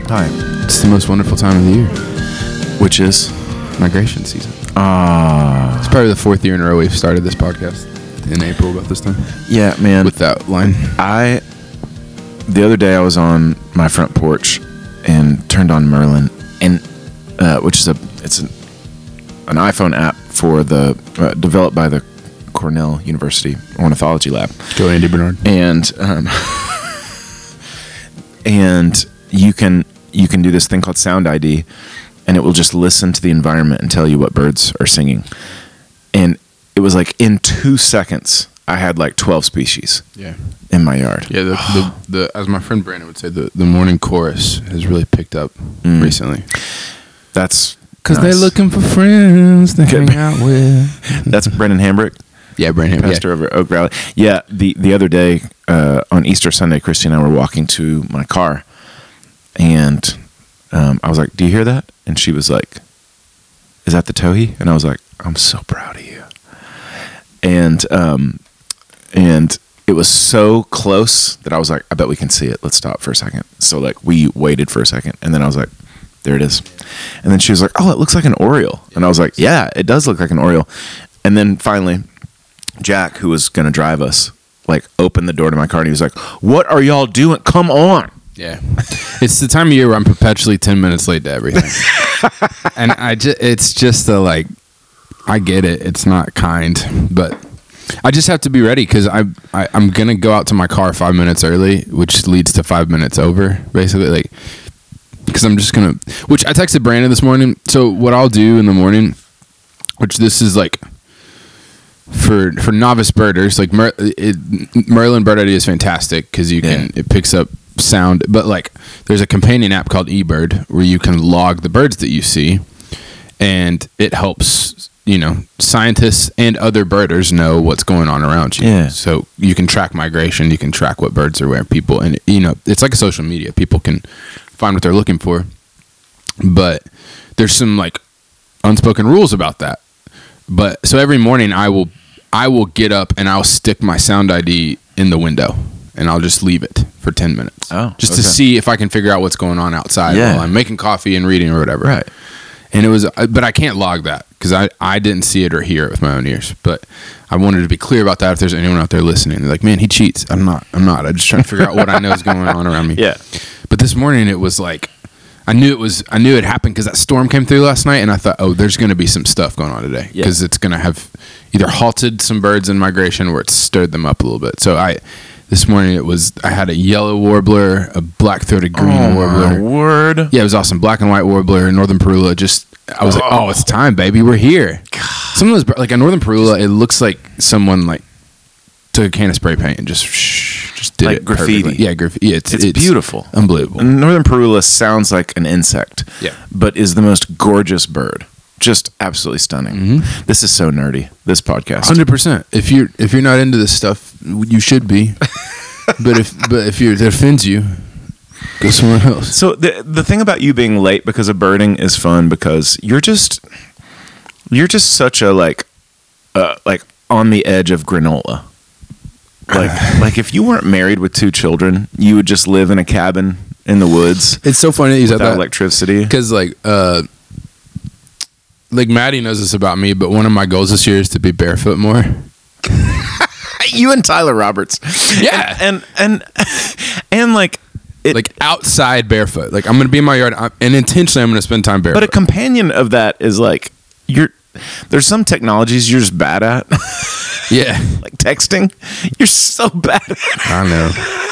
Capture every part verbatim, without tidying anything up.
Hi. It's the most wonderful time of the year, Which is? migration season. Ah. It's probably the fourth year in a row we've started this podcast in April about this time. Yeah, man. With that line. I, the other day I was on my front porch and turned on Merlin, and uh, which is a, it's an, an iPhone app for the, uh, developed by the Cornell University Ornithology Lab. Go Andy Bernard. And, um, and you can, you can do this thing called Sound I D, and it will just listen to the environment and tell you what birds are singing. And it was like in two seconds, I had like twelve species Yeah. in my yard. Yeah, the, the, the as my friend Brandon would say, the, the morning chorus has really picked up Mm. recently. That's Because nice. they're looking for friends to hang out with. That's Brendan Hambrick, Yeah, Brandon. pastor Yeah. over at Oak Valley. Yeah, the, the other day uh, on Easter Sunday, Christy and I were walking to my car, and um, I was like, "Do you hear that?" And she was like, "Is that the towhee?" And I was like, "I'm so proud of you." And um, and it was so close that I was like, "I bet we can see it. Let's stop for a second." So like we waited for a second, and then I was like, "There it is." And then she was like, "Oh, it looks like an oriole." And I was like, "Yeah, it does look like an oriole." And then finally, Jack, who was going to drive us, like opened the door to my car, and he was like, "What are y'all doing? Come on." Yeah. It's the time of year where I'm perpetually ten minutes late to everything. And I just, it's just a like, I get it. It's not kind, but I just have to be ready because I, I, I'm going to go out to my car five minutes early, which leads to five minutes over, basically. Like, because I'm just going to, which I texted Brandon this morning. So what I'll do in the morning, which this is like, for for novice birders, like Mer, it, Merlin Bird I D is fantastic because you can, Yeah. it picks up sound, but like there's a companion app called eBird where you can log the birds that you see, and it helps, you know, scientists and other birders know what's going on around you. Yeah. So you can track migration, you can track what birds are where, people, and you know, it's like a social media. People can find what they're looking for, but there's some like unspoken rules about that. But so every morning I will I will get up and I'll stick my Sound I D in the window and I'll just leave it for ten minutes. Oh, just okay. to see if I can figure out what's going on outside Yeah. while I'm making coffee and reading or whatever. Right. And it was, but I can't log that because I, I didn't see it or hear it with my own ears. But I wanted to be clear about that if there's anyone out there listening. They're like, man, he cheats. I'm not. I'm not. I'm just trying to figure out what I know is going on around me. Yeah. But this morning it was like, I knew it was, I knew it happened because that storm came through last night, and I thought, oh, there's going to be some stuff going on today because Yeah. it's going to have either halted some birds in migration or it's stirred them up a little bit. So I, this morning it was, I had a yellow warbler, a black-throated green Oh, warbler. my word. Yeah, it was awesome. Black and white warbler, northern parula. Just, I was like, oh, it's time, baby. We're here. Some of those, bir- like a northern parula, it looks like someone like took a can of spray paint and just, shh, just did Like it graffiti. perfectly. Yeah, graffiti. Yeah, it's, It's beautiful. unbelievable. Northern Parula sounds like an insect, Yeah. but is the most gorgeous bird. Just absolutely stunning. Mm-hmm. This is so nerdy, this podcast. Hundred percent. If you're if you're not into this stuff, you should be. but if but if you're, it offends you, go somewhere else. So the the thing about you being late because of birding is fun because you're just you're just such a like uh like on the edge of granola. Like like if you weren't married with two children, you would just live in a cabin in the woods It's so funny that you said without that electricity. because like uh, like Maddie knows this about me, but one of my goals this year is to be barefoot more. You and Tyler Roberts. Yeah. And and and, and like it, Like outside barefoot. Like I'm gonna be in my yard, I'm, and intentionally I'm gonna spend time barefoot. but a companion of that is like you're there's some technologies you're just bad at. yeah, Like texting. You're so bad at it. I know.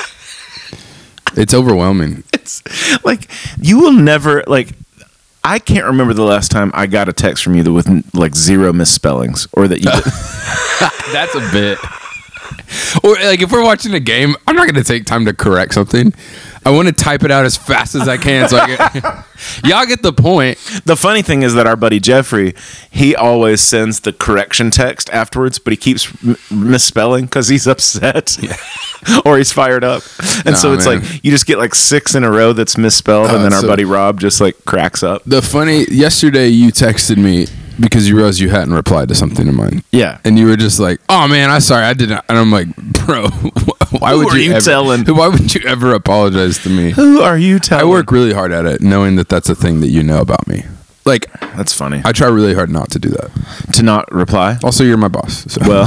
It's overwhelming. It's like you will never like I can't remember the last time I got a text from you that with like zero misspellings or that you That's a bit. Or like if we're watching a game, I'm not going to take time to correct something. I want to type it out as fast as I can. So I get, y'all get the point. The funny thing is that our buddy Jeffrey, he always sends the correction text afterwards, but he keeps m- misspelling because he's upset or he's fired up. And Nah, so it's man. like you just get like six in a row that's misspelled, Uh, and then our so- buddy Rob just like cracks up. The funny, yesterday you texted me because you realized you hadn't replied to something of mine. Yeah. And you were just like, "Oh man, I'm sorry, I didn't." And I'm like, "Bro, why Who would are you, you ever, telling? Why would you ever apologize to me?" Who are you telling? I work really hard at it, knowing that that's a thing that you know about me. Like, That's funny. I try really hard not to do that. to not reply? Also, you're my boss. So. Well,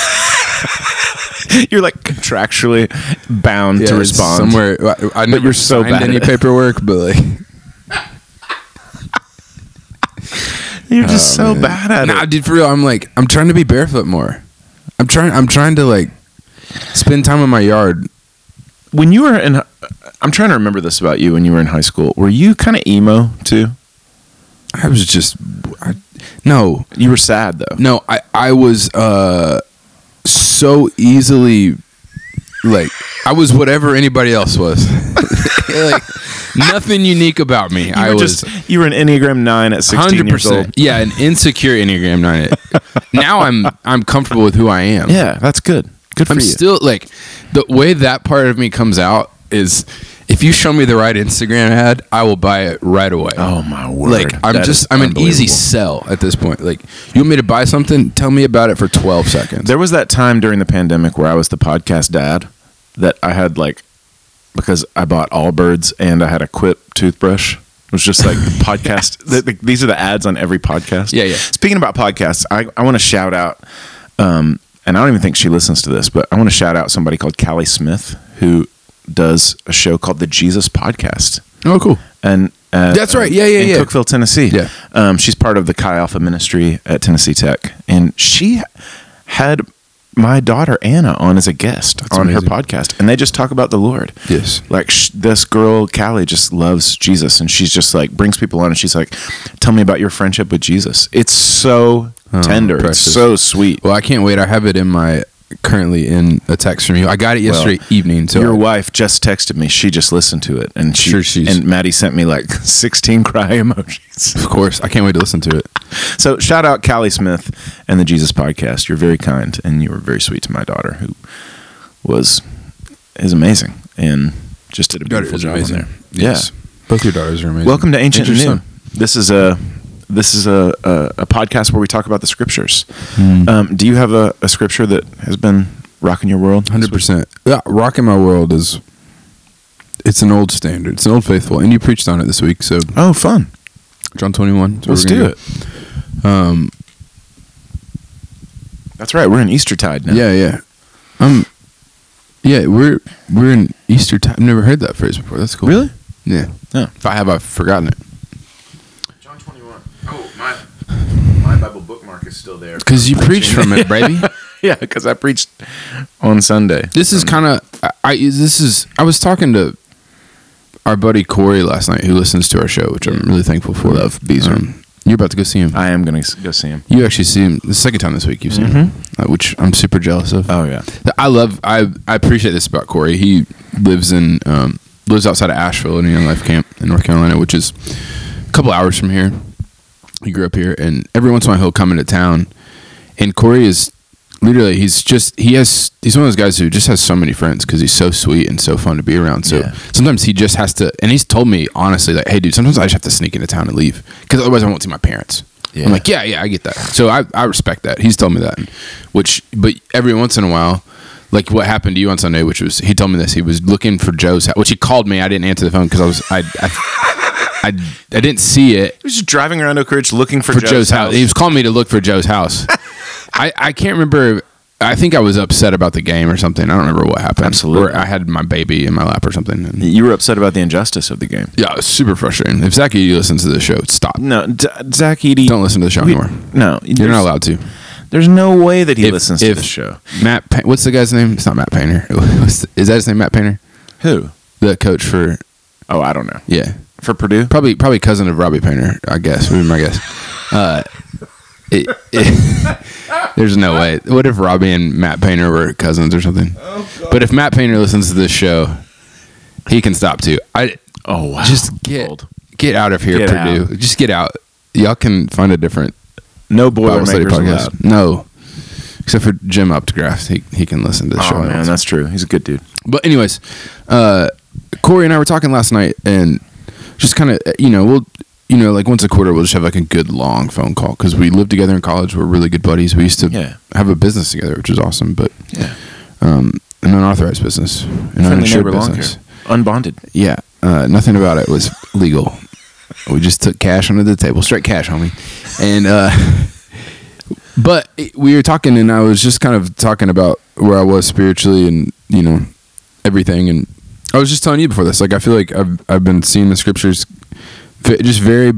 you're like contractually bound Yeah, to it's respond. somewhere. I, I never you're so signed bad any at it. paperwork, but like, You're just so man. bad at nah, it. dude, for real. I'm like, I'm trying to be barefoot more. I'm trying. I'm trying to like spend time in my yard. When you were in, I'm trying to remember this about you when you were in high school. Were you kind of emo too? I was just, I, no, You were sad though. no. I I was uh so easily like I was whatever anybody else was. Like nothing unique about me. You I were was. just you were an Enneagram nine at sixteen Hundred years old. percent, yeah, an insecure Enneagram nine. Now I'm I'm comfortable with who I am. Yeah, that's good. Good for I'm you. still like the way that part of me comes out is if you show me the right Instagram ad, I will buy it right away. Oh my word! Like I'm That just is I'm an easy unbelievable. sell at this point. Like you want me to buy something? Tell me about it for twelve seconds. There was that time during the pandemic where I was the podcast dad that I had like because I bought Allbirds and I had a Quip toothbrush. It was just like the podcast. the, the, these are the ads on every podcast. Yeah, yeah. Speaking about podcasts, I, I want to shout out, um, and I don't even think she listens to this, but I want to shout out somebody called Callie Smith who does a show called the Jesus Podcast. Oh, cool. And uh, That's right. Yeah, yeah, in yeah. Cookeville, Tennessee. Yeah. Um, she's part of the Chi Alpha Ministry at Tennessee Tech, and she had my daughter Anna on as a guest That's on amazing. her podcast, and they just talk about the Lord. Yes. Like sh- this girl Callie just loves Jesus, and she's just like brings people on, and she's like, "Tell me about your friendship with Jesus." It's so Oh, tender. precious. It's so sweet. Well, I can't wait. I have it in my currently in a text from you. I got it yesterday evening. So Your I- wife just texted me. She just listened to it, and she Sure she's- and Maddie sent me like sixteen cry emojis. of course, I can't wait to listen to it. So shout out Callie Smith and the Jesus Podcast. You're very kind, and you were very sweet to my daughter, who was is amazing and just did a Daughter beautiful is job amazing. on there. Yes. Both your daughters are amazing. Welcome to Ancient and Ancient New. This is a this is a, a, a podcast where we talk about the scriptures. Hmm. Um, do you have a, a scripture that has been rocking your world? Hundred percent. Yeah, rocking my world is. It's an old standard. It's an old faithful, and you preached on it this week. So Oh, fun! John twenty-one. so Let's we're gonna do go. it. Um. That's right. We're in Eastertide now. Yeah. Yeah. Um. Yeah, we're we're in Easter time. I've never heard that phrase before. That's cool. Really? Yeah. Oh. If I have, I've forgotten it. John twenty-one. Oh, my my Bible bookmark is still there. Because you preached from it, baby. Yeah, because I preached on Sunday. This is kind of I, I. This is. I was talking to our buddy Corey last night, who listens to our show, which I'm really thankful for. Love Beezer. Um, you're about to go see him. I am going to go see him. You actually see him the second time this week. You've seen him, uh, which I'm super jealous of. Oh yeah. I love. I I appreciate this about Corey. He lives in um, lives outside of Asheville in a Young Life camp in North Carolina, which is a couple hours from here. He grew up here, and every once in a while he'll come into town. And Corey is literally he's just he has he's one of those guys who just has so many friends because he's so sweet and so fun to be around. So Yeah. sometimes he just has to, and he's told me honestly like, hey dude, sometimes I just have to sneak into town and leave because otherwise I won't see my parents. Yeah. I'm like, yeah, yeah, I get that. So I I respect that. He's told me that, which but every once in a while. Like what happened to you on Sunday, which was he told me this. He was looking for Joe's house, which he called me. I didn't answer the phone because I was I, I I I didn't see it He was just driving around Oak Ridge looking for, for Joe's, house. He was calling me to look for Joe's house. I I can't remember. I think I was upset about the game or something. I don't remember what happened. Absolutely. Or I had my baby in my lap or something. And You were upset about the injustice of the game. yeah, it was super frustrating. If Zach Eady listens to the show, stop. No, D- Zach Eady. Don't listen to the show we- anymore. No, You're not allowed to. There's no way that he If- listens to if the show. Matt, pa- what's the guy's name? It's not Matt Painter. What's the- is that his name? Matt Painter, Who? the coach for Oh, I don't know. yeah. For Purdue? Probably, probably cousin of Robbie Painter, I guess. Would be my guess. Uh, it, it, there's no way. What if Robbie and Matt Painter were cousins or something? But if Matt Painter listens to this show, he can stop too. I Oh, wow. just get Bold. get out of here, Get Purdue. out. Just get out. Y'all can find a different No Bible study Boilermakers allowed. podcast. No, except for Jim Updegraft, he he can listen to the show. Oh, man, that's true. He's a good dude. But anyways, uh, Corey and I were talking last night, and just kind of, you know, we'll you know, like once a quarter, we'll just have like a good long phone call because we lived together in college. We're really good buddies. We used to Yeah. have a business together, which is awesome. But Yeah. um, an unauthorized business, an Friendly uninsured neighbor lawn business. care. Unbonded. Yeah, uh, nothing about it was legal. We just took cash under the table, straight cash, homie. And uh, but it, we were talking, and I was just kind of talking about where I was spiritually, and you know, everything. And I was just telling you before this, like I feel like I've I've been seeing the scriptures, v- just very,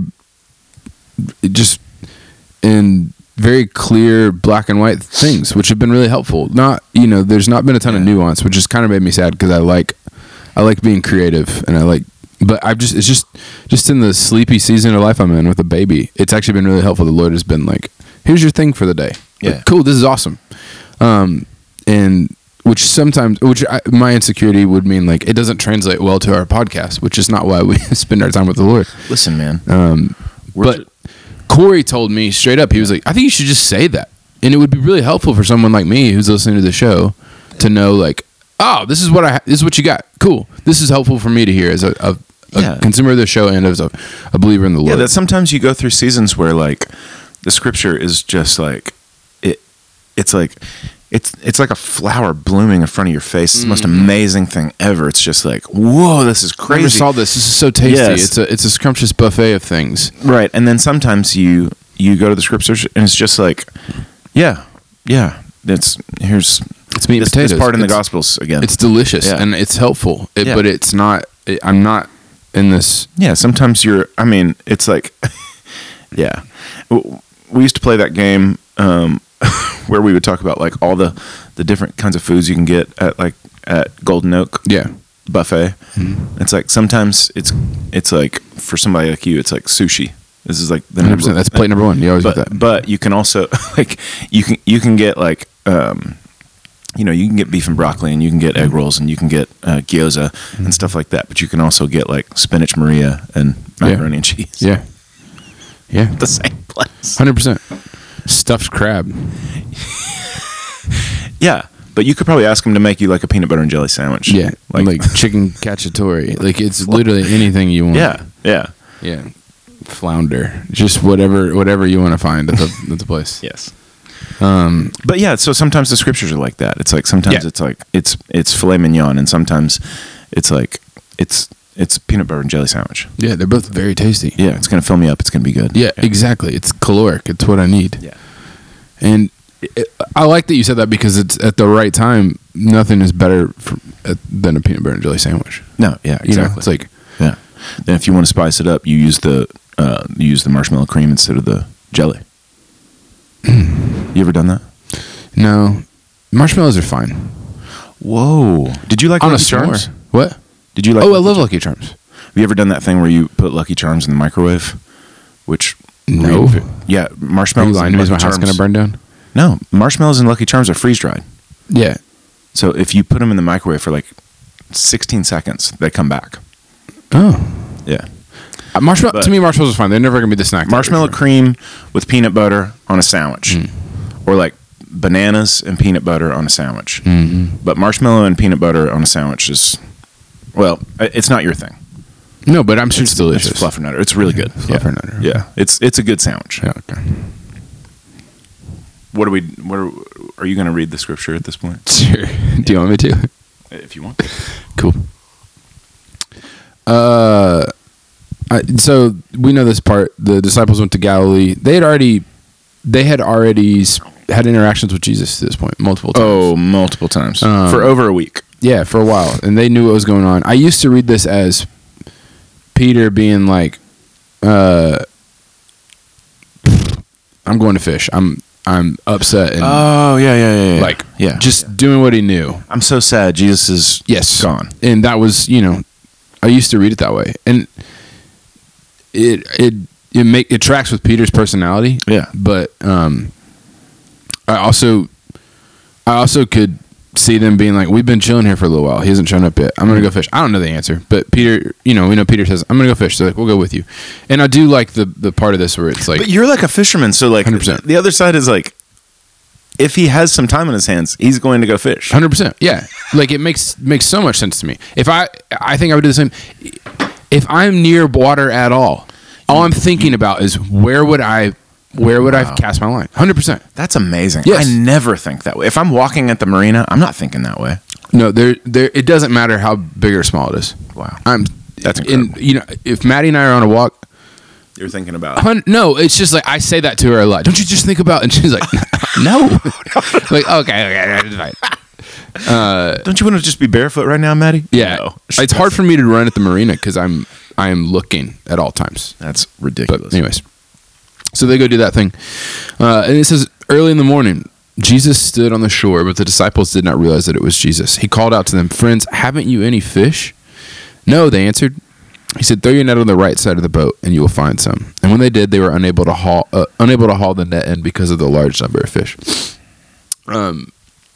just in very clear black and white things, which have been really helpful. Not you know, there's not been a ton of nuance, which has kind of made me sad because I like. I like being creative, and I like, but I've just, it's just, just in the sleepy season of life I'm in with a baby, it's actually been really helpful. The Lord has been like, here's your thing for the day. Yeah. Like, cool. This is awesome. Um, and which sometimes, which I, my insecurity would mean like, it doesn't translate well to our podcast, which is not why we spend our time with the Lord. Listen, man. Um, We're but ju- Corey told me straight up, he was like, I think you should just say that. And it would be really helpful for someone like me who's listening to the show to know like, oh, this is what I, this is what you got. Cool. This is helpful for me to hear as a, a, a Yeah. consumer of the show and as a, a believer in the Lord. Yeah, that sometimes you go through seasons where like the scripture is just like it it's like it's it's like a flower blooming in front of your face. It's the most amazing thing ever. It's just like, whoa, this is I never crazy. saw this. This is so tasty. Yes. It's a, it's a scrumptious buffet of things. Right. And then sometimes you you go to the scriptures and it's just like, yeah, yeah. It's here's It's meat and this, potatoes. this part in the It's- Gospels again. It's delicious Yeah. and it's helpful, it, Yeah. but it's not, it, I'm not in this. Yeah, sometimes you're. I mean, it's like, yeah. W- We used to play that game um, where we would talk about like all the the different kinds of foods you can get at like at Golden Oak Yeah. buffet. It's like sometimes it's it's like for somebody like you, it's like sushi. This is like the one hundred percent. That's plate number one. You always But get that. but you can also like you can you can get like. Um, you know, you can get beef and broccoli, and you can get egg rolls, and you can get uh, gyoza and stuff like that. But you can also get like spinach Maria and macaroni and cheese. Yeah. Yeah. At the same place. one hundred percent. Stuffed crab. Yeah, but you could probably ask them to make you like a peanut butter and jelly sandwich. Yeah. like, Like, chicken cacciatore. Like it's literally anything you want. yeah, yeah, Yeah. Flounder. Just whatever whatever you want to find at the, at the place. yes. Um, But yeah, so sometimes the scriptures are like that. It's like sometimes Yeah. it's like it's it's filet mignon, and sometimes it's like it's it's peanut butter and jelly sandwich. yeah, they're both very tasty. Yeah, it's gonna fill me up. It's gonna be good. Yeah, exactly. It's caloric. It's what I need. Yeah. And it, I like that you said that because it's at the right time. Nothing is better for, uh, than a peanut butter and jelly sandwich. No, yeah, exactly. You know, it's like yeah. Then if you want to spice it up, you use the uh, you use the marshmallow cream instead of the jelly. You ever done that? no, marshmallows are fine Whoa! Did you like on a Lucky s'more. Charms? What? Did you like? Oh, I Lucky love Charms? Lucky Charms. Have you ever done that thing where you put Lucky Charms in the microwave? Which No. re- yeah, Are you marshmallows. lying and to me? Is my Lucky house Charms- gonna burn down? No, marshmallows and Lucky Charms are freeze dried. Yeah. So if you put them in the microwave for like sixteen seconds, they come back. Oh. Yeah, Uh, marshmallow But- to me, marshmallows are fine. They're never gonna be the snack. that marshmallow they're. cream with peanut butter on a sandwich, Mm. or like bananas and peanut butter on a sandwich. Mhm. But marshmallow and peanut butter on a sandwich is, well, i- it's not your thing. No, but I'm sure it's, It's delicious. fluffernutter. It's really good. Yeah. Fluffernutter. Yeah, it's it's a good sandwich. Yeah. Okay. What are we? What are, are you going to read the scripture at this point? Sure. Do you want me to? If you want. Cool. Uh, I, so we know this part. The disciples went to Galilee. They had already, they had already s- had interactions with Jesus at this point multiple times. Oh, multiple times Um, for over a week. Yeah, for a while, and they knew what was going on. I used to read this as Peter being like, uh, "I'm going to fish. I'm I'm upset and Oh yeah, yeah, yeah, yeah. like yeah, just doing what he knew." I'm so sad. Jesus is Yes. gone. And that was, you know, I used to read it that way, and it it it make it tracks with Peter's personality. Yeah. But um, I also I also could see them being like, "We've been chilling here for a little while. He hasn't shown up yet. I'm gonna go fish." I don't know the answer, but Peter, you know, we know Peter says, "I'm gonna go fish." So like, we'll go with you. And I do like the the part of this where it's like, But you're like a fisherman, so like one hundred percent. the other side is like, if he has some time on his hands, he's going to go fish. Hundred percent, yeah. Like it makes makes so much sense to me. If I, I think I would do the same. If I'm near water at all, All I'm thinking about is where would I, where would Wow. I cast my line? one hundred percent. That's amazing. Yes. I never think that way. If I'm walking at the marina, I'm not thinking that way. No, there, there. It doesn't matter how big or small it is. Wow. I'm. That's in, incredible. you know, if Maddie and I are on a walk, You're thinking about hun- no, it's just like I say that to her a lot. Don't you just think about? And she's like, no. Like okay, okay, it's fine. Uh, Don't you want to just be barefoot right now, Maddie? yeah, No. it's hard for me to run at the marina because I'm I am looking at all times. That's ridiculous. But anyways, so they go do that thing, uh, and it says early in the morning, Jesus stood on the shore, but the disciples did not realize that it was Jesus. He called out to them, "Friends, haven't you any fish?" "No," they answered. He said, "Throw your net on the right side of the boat, and you will find some." And when they did, they were unable to haul uh, unable to haul the net in because of the large number of fish. Um,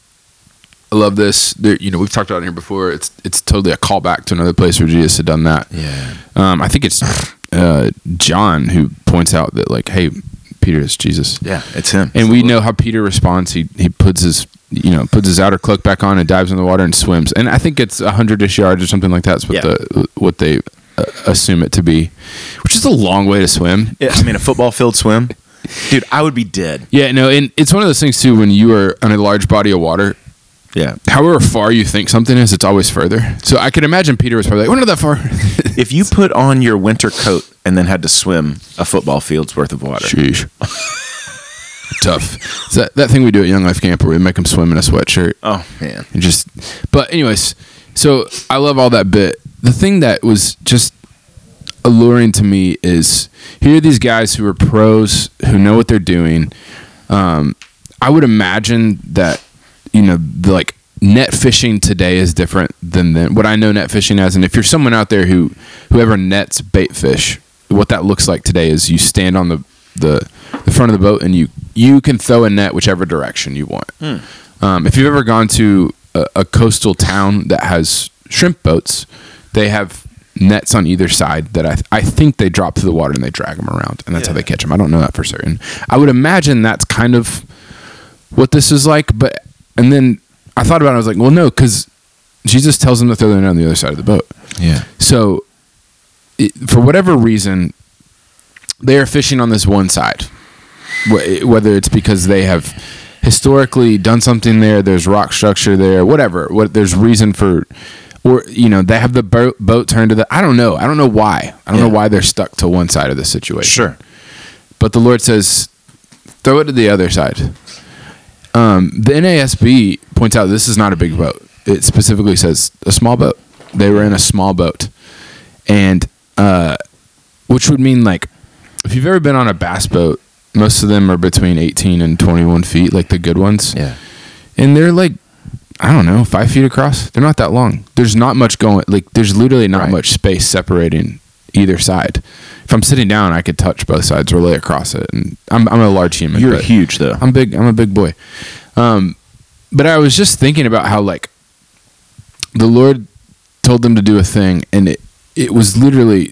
I love this. There, you know, we've talked about it here before. It's it's totally a callback to another place where Jesus had done that. Yeah. Um, I think it's uh, John who points out that like, hey, Peter is Jesus. Yeah, it's him. And we know how Peter responds. He he puts his you know puts his outer cloak back on and dives in the water and swims. And I think it's a hundred-ish yards or something like that. That's what Yeah. the what they uh, assume it to be, which is a long way to swim. Yeah, I mean, a football field swim. Dude, I would be dead. Yeah, no, and it's one of those things too when you are on a large body of water. Yeah. However far you think something is, it's always further. So I could imagine Peter was probably like, "We're not that far." If you put on your winter coat and then had to swim a football field's worth of water. Sheesh. Tough. It's that that thing we do at Young Life Camp where we make them swim in a sweatshirt. Oh, man. And just, but anyways, so I love all that bit. The thing that was just alluring to me is here are these guys who are pros who know what they're doing. Um, I would imagine that, you know, the, like net fishing today is different than then what I know net fishing as. And if you're someone out there who, whoever nets bait fish, what that looks like today is you stand on the, the, the front of the boat and you, you can throw a net whichever direction you want. Hmm. Um, if you've ever gone to a, a coastal town that has shrimp boats, they have nets on either side that I th- I think they drop to the water and they drag them around, and that's how Yeah. they catch them. I don't know that for certain. I would imagine that's kind of what this is like, but and then I thought about it. I was like, well, no, because Jesus tells them to throw their net on the other side of the boat. Yeah. So it, for whatever reason, they are fishing on this one side, Wh- whether it's because they have historically done something there, there's rock structure there, whatever. What there's reason for, or you know, they have the boat, boat turned to the. I don't know. I don't know why. I don't Yeah. know why they're stuck to one side of the situation. Sure. But the Lord says, throw it to the other side. Um, the N A S B points out this is not a big boat. It specifically says a small boat. They were in a small boat, and uh, which would mean like if you've ever been on a bass boat, most of them are between eighteen and twenty-one feet, like the good ones. Yeah. And they're like, I don't know, five feet across. They're not that long. There's not much going, like, there's literally not Right. much space separating either side. If I'm sitting down, I could touch both sides or lay across it. And I'm, I'm a large human. You're but huge, though. I'm big. I'm a big boy. Um, but I was just thinking about how, like, the Lord told them to do a thing, and it, it was literally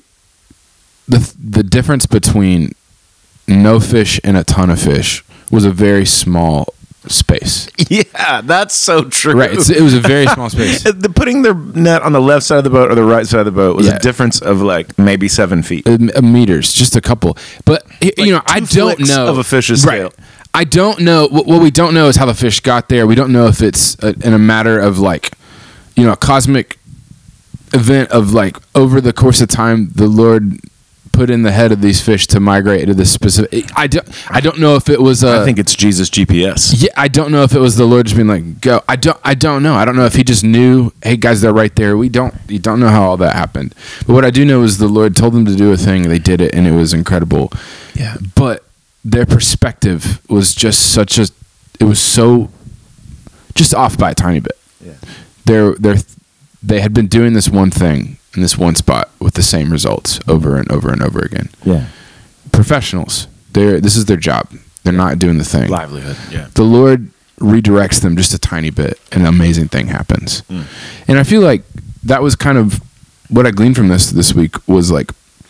the the difference between no fish and a ton of fish was a very small space. Yeah, that's so true. Right. It's, it was a very small space. the putting their net on the left side of the boat or the right side of the boat was Yeah. a difference of like maybe seven feet. Uh, m- meters, just a couple. But y- you know, I two don't flicks know of a fish's right. tail. I don't know. What, what we don't know is how the fish got there. We don't know if it's a, in a matter of like, you know, a cosmic event of like over the course of time, the Lord put in the head of these fish to migrate to this specific. I don't. I don't know if it was. A, I think it's Jesus' G P S. Yeah, I don't know if it was the Lord just being like, "Go." I don't. I don't know. I don't know if He just knew. Hey, guys, they're right there. We don't. You don't know how all that happened. But what I do know is the Lord told them to do a thing. They did it, and it was incredible. Yeah. But their perspective was just such a. It was so. Just off by a tiny bit. Yeah. They're they're they had been doing this one thing in this one spot with the same results over and over and over again. Yeah. Professionals. They're this is their job. They're not doing the thing. Livelihood. Yeah. The Lord redirects them just a tiny bit, and an amazing thing happens. Mm. And I feel like that was kind of what I gleaned from this this week was like,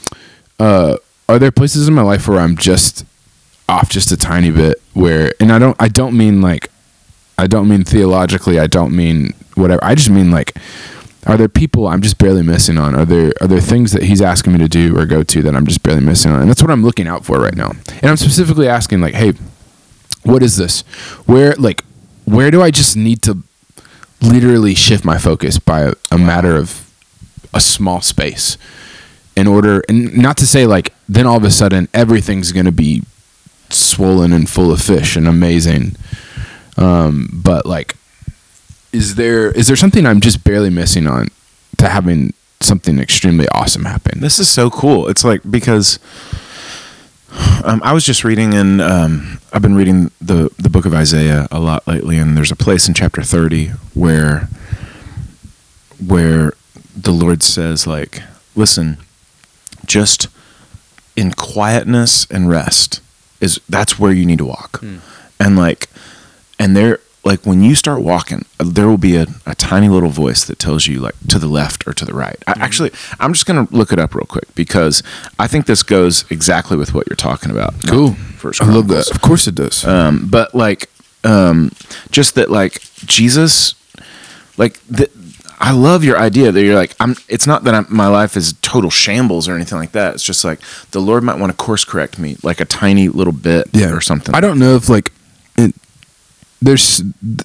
uh, are there places in my life where I'm just off just a tiny bit? Where, and I don't, I don't mean like, I don't mean theologically. I don't mean whatever. I just mean like, are there people I'm just barely missing on? Are there are there things that he's asking me to do or go to that I'm just barely missing on? And that's what I'm looking out for right now. And I'm specifically asking, like, hey, what is this? Where like where do I just need to literally shift my focus by a, a matter of a small space in order, and not to say like then all of a sudden everything's going to be swollen and full of fish and amazing. Um, but like, is there is there something I'm just barely missing on to having something extremely awesome happen? This is so cool. It's like, because um, I was just reading in, um, I've been reading the, the book of Isaiah a lot lately, and there's a place in chapter thirty where, where the Lord says, like, listen, just in quietness and rest is, that's where you need to walk. Hmm. And like, and there, like when you start walking, there will be a, a tiny little voice that tells you like to the left or to the right. I, actually, I'm just going to look it up real quick because I think this goes exactly with what you're talking about. Cool. First I love that. Of course it does. Um, but like, um, just that, like Jesus, like the, I love your idea that you're like, I'm, it's not that I'm, my life is total shambles or anything like that. It's just like the Lord might want to course correct me like a tiny little bit yeah. or something. I don't know if like, it, there's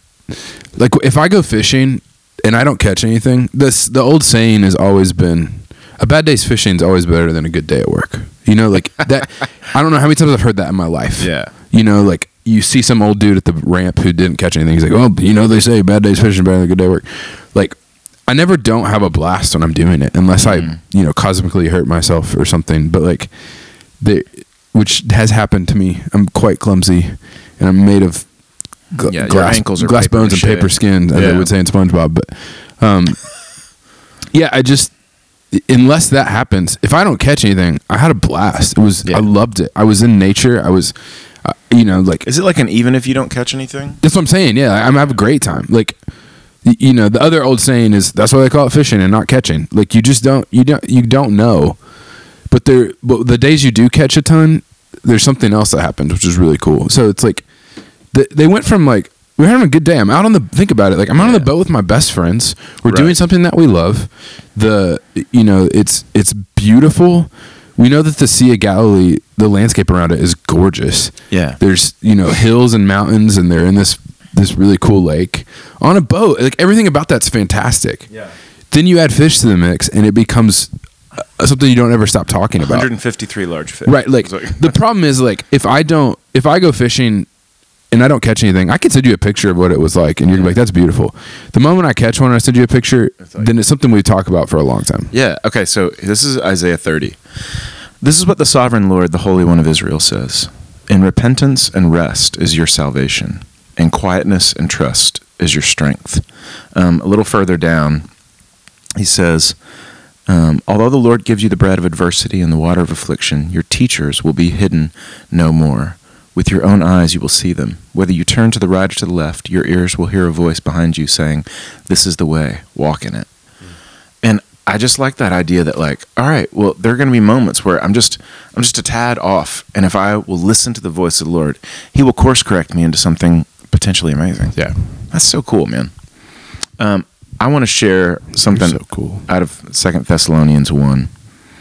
like if I go fishing and I don't catch anything, this the old saying has always been a bad day's fishing is always better than a good day at work. You know, like that. I don't know how many times I've heard that in my life. Yeah. You know, like you see some old dude at the ramp who didn't catch anything. He's like, well, you know, they say bad day's fishing is better than a good day at work. Like I never don't have a blast when I'm doing it unless mm. I, you know, cosmically hurt myself or something. But like the, which has happened to me. I'm quite clumsy and I'm made of Gl- yeah, glass, your ankles are glass bones and shit. paper skin, as yeah. they would say in SpongeBob. But um, yeah, I just unless that happens, if I don't catch anything, I had a blast. It was yeah. I loved it. I was in nature. I was, uh, you know, like is it like an even if you don't catch anything? That's what I'm saying. Yeah, I'm having a great time. Like you know, the other old saying is that's why they call it fishing and not catching. Like you just don't you don't you don't know. But there, but the days you do catch a ton, there's something else that happens, which is really cool. So it's like. They went from like we're having a good day. I'm out on the think about it. Like I'm out yeah. on the boat with my best friends. We're right. doing something that we love. The you know it's it's beautiful. We know that the Sea of Galilee, the landscape around it is gorgeous. Yeah, there's you know hills and mountains, and they're in this this really cool lake on a boat. Like everything about that's fantastic. Yeah. Then you add fish to the mix, and it becomes uh, something you don't ever stop talking about. one hundred fifty-three large fish. Right. Like the problem is like if I don't if I go fishing. And I don't catch anything, I can send you a picture of what it was like, and you're yeah. like, that's beautiful. The moment I catch one and I send you a picture, it's like, then it's something we talk about for a long time. Yeah, okay, so this is Isaiah thirty. This is what the sovereign Lord, the Holy One of Israel, says. In repentance and rest is your salvation, and quietness and trust is your strength. Um, a little further down, he says, um, although the Lord gives you the bread of adversity and the water of affliction, your teachers will be hidden no more. With your own eyes you will see them. Whether you turn to the right or to the left, your ears will hear a voice behind you saying, this is the way, walk in it. Mm. And I just like that idea that like, all right, well, there are going to be moments where I'm just I'm just a tad off. And if I will listen to the voice of the Lord, he will course correct me into something potentially amazing. Yeah. That's so cool, man. Um, I want to share something so cool. out of Second Thessalonians one.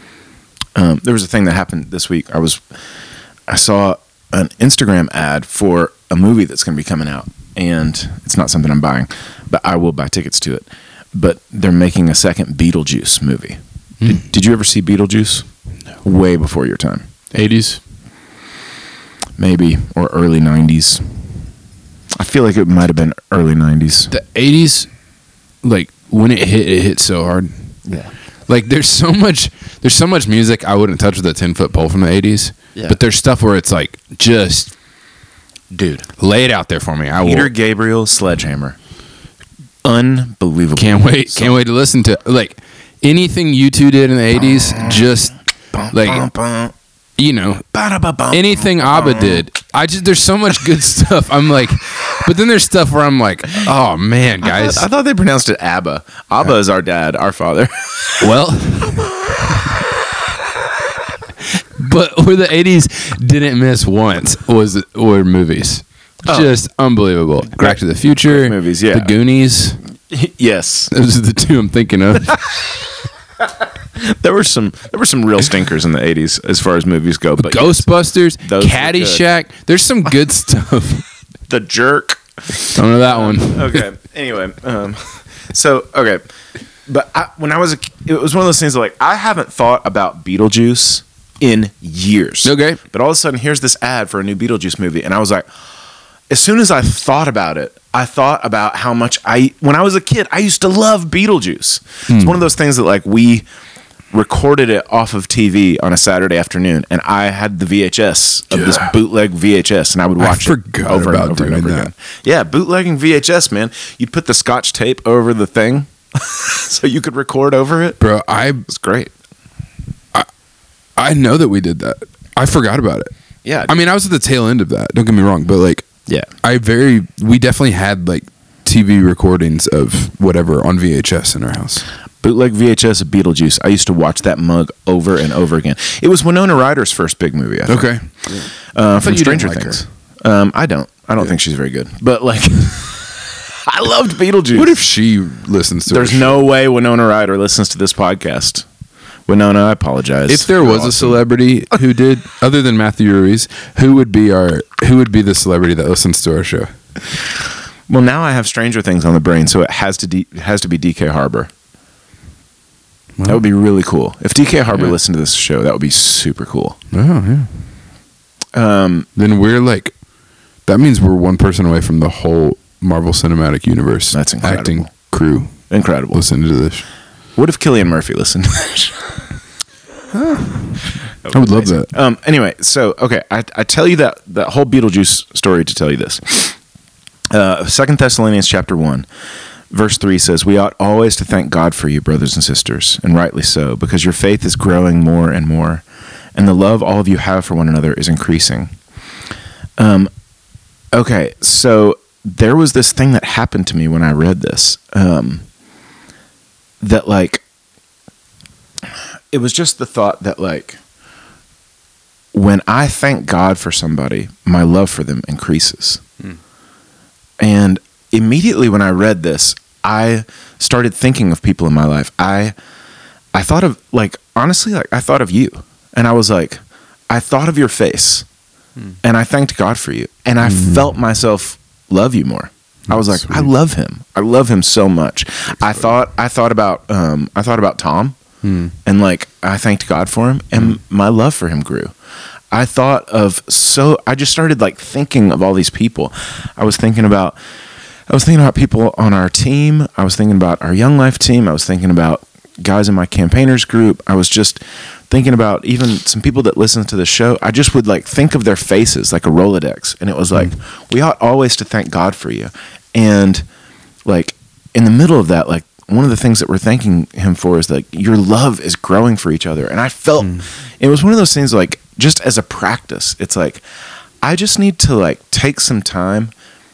Um, there was a thing that happened this week. I was, I saw an Instagram ad for a movie that's going to be coming out, and it's not something I'm buying, but I will buy tickets to it. But they're making a second Beetlejuice movie. Mm. Did, did you ever see Beetlejuice? No. Way before your time. eighties? Maybe, or early nineties. I feel like it might have been early nineties. The eighties, like, when it hit, it hit so hard. Yeah. Like, there's so much, there's so much music I wouldn't touch with a ten-foot pole from the eighties. Yeah. But there's stuff where it's like, just, dude, lay it out there for me. I Peter will. Gabriel, Sledgehammer. Unbelievable. Can't wait. So, can't wait to listen to, like, anything you two did in the eighties, just, like, you know, anything ABBA did. I just, there's so much good stuff. I'm like, but then there's stuff where I'm like, oh, man, guys. I thought, I thought they pronounced it ABBA. ABBA is our dad, our father. Well... But where the eighties didn't miss once was were movies. Oh. Just unbelievable. Great. Back to the Future, Great movies, yeah. The Goonies. Yes. Those are the two I'm thinking of. There were some there were some real stinkers in the eighties as far as movies go. But Ghostbusters, yes, those were Caddyshack. There's some good stuff. The Jerk. Don't know that one. Okay. Anyway, um, so okay, but I, when I was a, it was one of those things that, like, I haven't thought about Beetlejuice in years. Okay. But all of a sudden, here's this ad for a new Beetlejuice movie, and I was like, as soon as I thought about it, I thought about how much I, when I was a kid, I used to love Beetlejuice. Hmm. It's one of those things that, like, we recorded it off of T V on a Saturday afternoon, and I had the V H S of Yeah. this bootleg V H S, and I would watch I it forgot over about and over and doing over that. again. Yeah, bootlegging V H S, man. You'd put the Scotch tape over the thing so you could record over it. Bro, I It's great. I know that we did that. I forgot about it. Yeah. I mean, I was at the tail end of that. Don't get me wrong, but like, yeah. I very we definitely had like T V recordings of whatever on V H S in our house. Bootleg V H S of Beetlejuice. I used to watch that mug over and over again. It was Winona Ryder's first big movie, I think. Okay. Uh, from you didn't Stranger like Things. Um, I don't. I don't Yeah. think she's very good. But, like, I loved Beetlejuice. What if she listens to There's our no way Winona Ryder listens to this podcast. Winona, I apologize. If there You're was a awesome. celebrity who did, other than Matthew Ruiz, who would be our who would be the celebrity that listens to our show? Well, now I have Stranger Things on the brain, so it has to D, it has to be D K Harbor. That would be really cool. If D K Harbor Yeah. listened to this show, that would be super cool. Oh yeah. Um, Then we're like, that means we're one person away from the whole Marvel Cinematic Universe. That's incredible. Acting crew incredible. listening to this. What if Cillian Murphy listened to this? I would love that. Um, anyway, so okay, I, I tell you that that whole Beetlejuice story to tell you this. Uh, Second Thessalonians chapter one, verse three says, "We ought always to thank God for you, brothers and sisters, and rightly so, because your faith is growing more and more, and the love all of you have for one another is increasing." Um, okay, so there was this thing that happened to me when I read this. Um, that like. It was just the thought that, like, when I thank God for somebody, my love for them increases. Hmm. And immediately when I read this, I started thinking of people in my life. I I thought of, like, honestly, like, I thought of you. And I was like, I thought of your face. Hmm. And I thanked God for you. And I Hmm. felt myself love you more. I was like, Sweet. I love him. I love him so much. I thought I thought about um I thought about Tom. Hmm. And, like, I thanked God for him, and Mm. my love for him grew. I thought of so I just started, like, thinking of all these people. I was thinking about I was thinking about people on our team. I was thinking about our Young Life team. I was thinking about guys in my campaigners group. I was just thinking about even some people that listen to the show. I just would, like, think of their faces like a Rolodex, and it was like, Mm. we ought always to thank God for you. And, like, in the middle of that, like, one of the things that we're thanking him for is, like, your love is growing for each other. And I felt Mm. it was one of those things, like, just as a practice, it's like, I just need to, like, take some time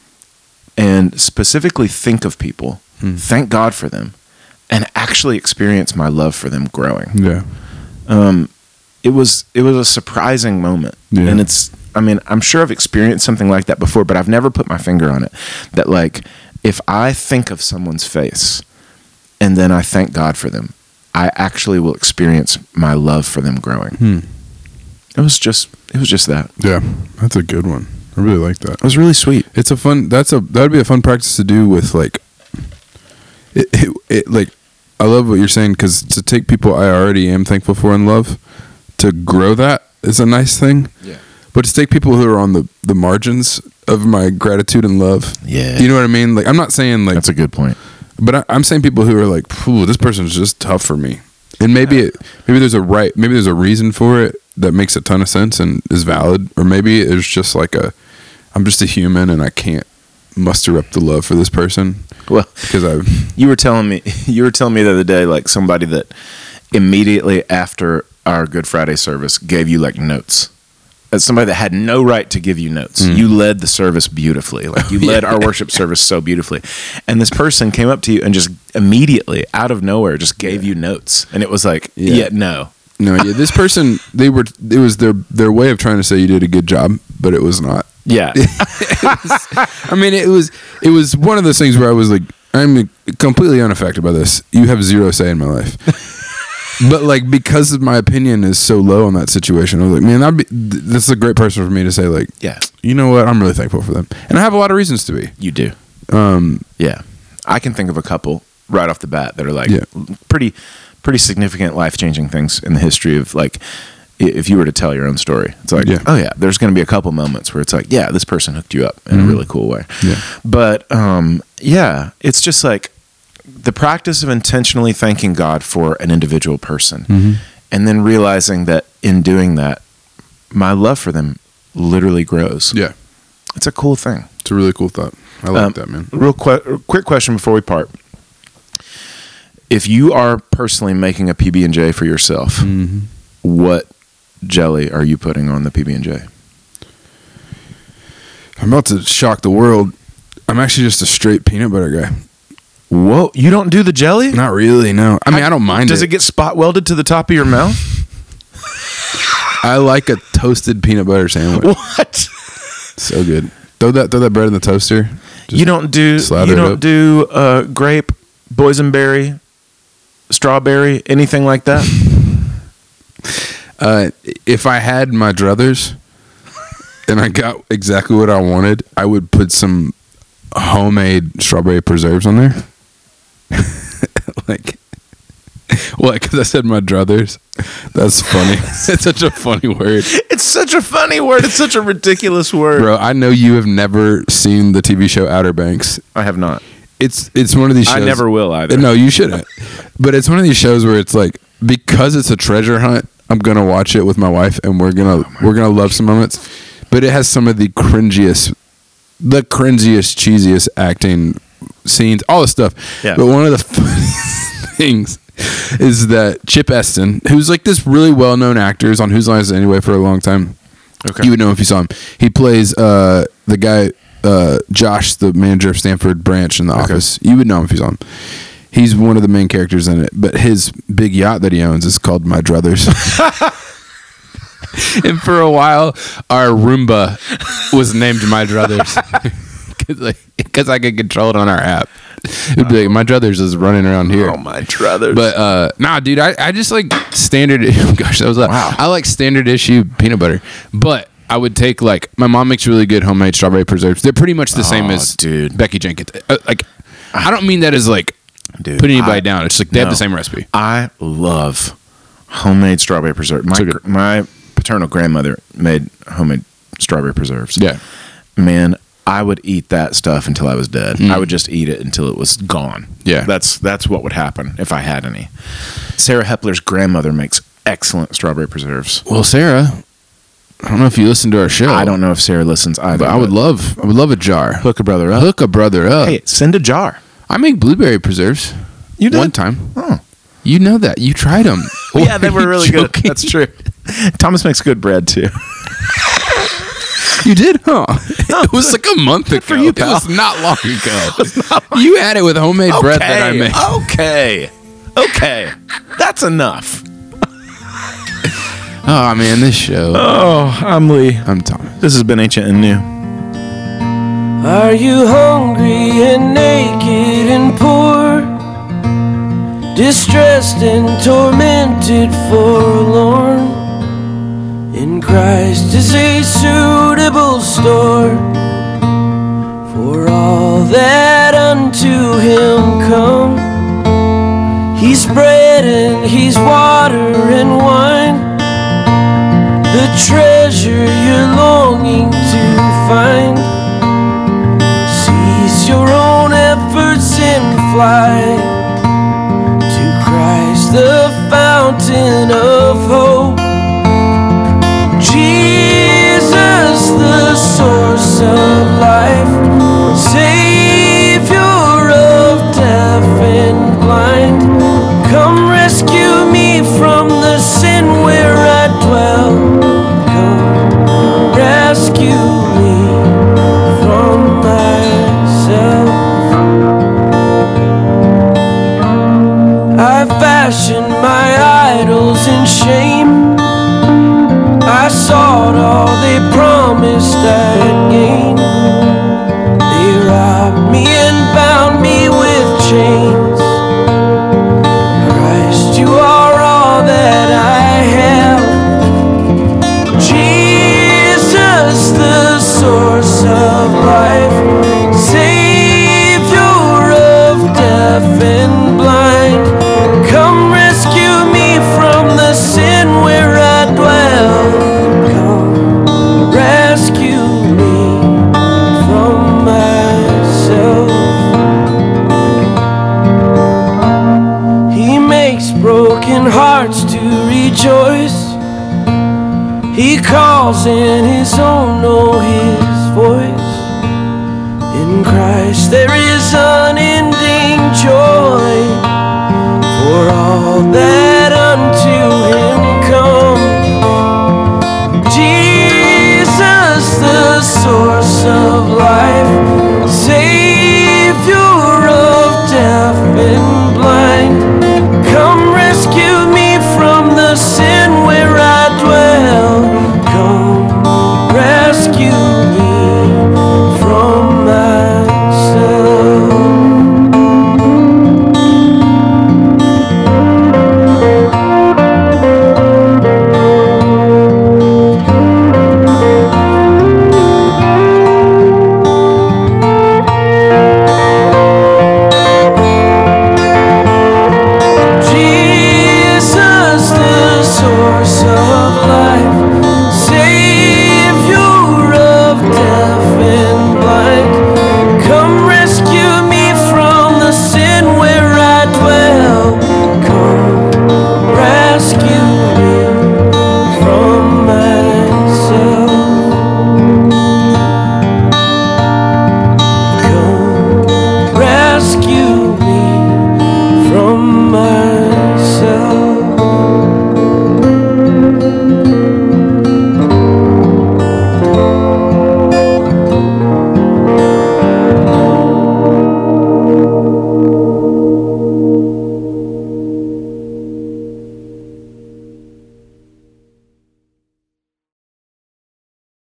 and specifically think of people, Mm. thank God for them, and actually experience my love for them growing. Yeah. Um, it was it was a surprising moment, Yeah. and it's. I mean, I'm sure I've experienced something like that before, but I've never put my finger on it. That, like, if I think of someone's face, and then I thank God for them, I actually will experience my love for them growing. Hmm. It was just it was just that. Yeah. That's a good one. I really like that. It was really sweet. It's a fun. That's a that would be a fun practice to do with like. It, it, it like, I love what you're saying, because to take people I already am thankful for and love, to grow that is a nice thing. Yeah. But to take people who are on the the margins of my gratitude and love. Yeah. You know what I mean? Like, I'm not saying like, That's a good point. but I, I'm saying people who are like, "Phew, this person's just tough for me," and maybe it, maybe there's a right, maybe there's a reason for it that makes a ton of sense and is valid, or maybe it's just like a, I'm just a human and I can't muster up the love for this person Well, because I. you were telling me you were telling me the other day, like, somebody that immediately after our Good Friday service gave you, like, notes. As somebody that had no right to give you notes. Mm. You led the service beautifully. Like, you led our worship service so beautifully. And this person came up to you and just immediately, out of nowhere, just gave you notes. And it was like, Yeah. yeah, no. No, yeah, this person, they were, it was their their way of trying to say you did a good job, but it was not. Yeah. I mean, it was it was one of those things where I was like, I'm completely unaffected by this. You have zero say in my life. But like, because of my opinion is so low on that situation, I was like, man, that'd be, this is a great person for me to say, like, Yeah. you know what? I'm really thankful for them. And I have a lot of reasons to be. You do. Um, Yeah. I can think of a couple right off the bat that are like Yeah. pretty pretty significant life-changing things in the history of like i- if you were to tell your own story. It's like, Yeah. oh yeah, there's going to be a couple moments where it's like, yeah, this person hooked you up in Mhm. a really cool way. Yeah. But um yeah, it's just like the practice of intentionally thanking God for an individual person Mhm. and then realizing that in doing that my love for them literally grows. Yeah. It's a cool thing. It's a really cool thought. I like Um, that, man. Real que- quick question before we part. If you are personally making a P B and J for yourself, Mm-hmm. what jelly are you putting on the P B and J? I'm about to shock the world. I'm actually just a straight peanut butter guy. Whoa, you don't do the jelly? Not really, no. I mean, I don't mind Does it. it get spot welded to the top of your mouth? I like a toasted peanut butter sandwich. What? So good. Throw that throw that bread in the toaster. Just You don't do slather you it don't up. do uh, grape, boysenberry, strawberry, anything like that? Uh, if I had my druthers and I got exactly what I wanted, I would put some homemade strawberry preserves on there. Like, what? Because I said my druthers. That's funny. It's such a funny word, It's such a funny word. It's such a ridiculous word. bro. I know you have never seen the T V show Outer Banks. I have not. It's it's one of these shows. I never will either. No, you shouldn't. But it's one of these shows where it's like, because it's a treasure hunt, I'm gonna watch it with my wife, and we're gonna we're gonna love some moments. But it has some of the cringiest, the cringiest, cheesiest acting scenes, all this stuff. Yeah. But one of the funniest things is that Chip Eston, who's like this really well known actor, is on Whose Line Is It Anyway for a long time. Okay. You would know if you saw him. He plays uh, the guy, uh, Josh, the manager of Stanford Branch in The Okay. Office. You would know him if you saw him. He's one of the main characters in it, but his big yacht that he owns is called My Druthers. And for a while, our Roomba was named My Druthers because I could control it on our app. It'd be like, My Druthers is running around here. Oh my druthers. But uh, nah, dude, I, I just like standard. Gosh, that was loud. Wow. I like standard issue peanut butter, but I would take like my mom makes really good homemade strawberry preserves. They're pretty much the same Oh, as dude. Becky Jenkins. Uh, like, I don't mean that as like Dude, putting anybody I- down. It's like they have no. the same recipe. I love homemade strawberry preserves. My So good. gr- my paternal grandmother made homemade strawberry preserves. Yeah, Man, I would eat that stuff until I was dead. Mm. I would just eat it until it was gone. Yeah. That's that's what would happen if I had any. Sarah Hepler's grandmother makes excellent strawberry preserves. well, Sarah, I don't know if you listen to our show. I don't know if Sarah listens either. but I would love, I would love a jar. hook a brother up. Hook a brother up. Hey, send a jar. I make blueberry preserves. You did? One time. Oh. You know that. You tried them. Yeah, they were really good. That's true. Thomas makes good bread too. You did, huh? It was like a month ago. for you, It pal. was not long ago. You had it with homemade bread that I made. Okay. Okay. That's enough. Oh man, this show. Oh, I'm Lee. I'm Thomas. This has been Ancient and New. Are you hungry and naked and poor, distressed and tormented, forlorn? In Christ is a suitable store for all that unto Him come. He's bread and He's water and wine, the treasure you're longing to find. Cease your own efforts and fly to Christ, the fountain of hope. Jesus, the source of life, Savior of deaf and blind. Come rescue me from the sin where I dwell. Come rescue me from myself. I fashioned my idols in shame. I sought all they promised I'd gain. They robbed me and bound me with He calls and his own know his voice. In Christ there is unending joy for all that unto him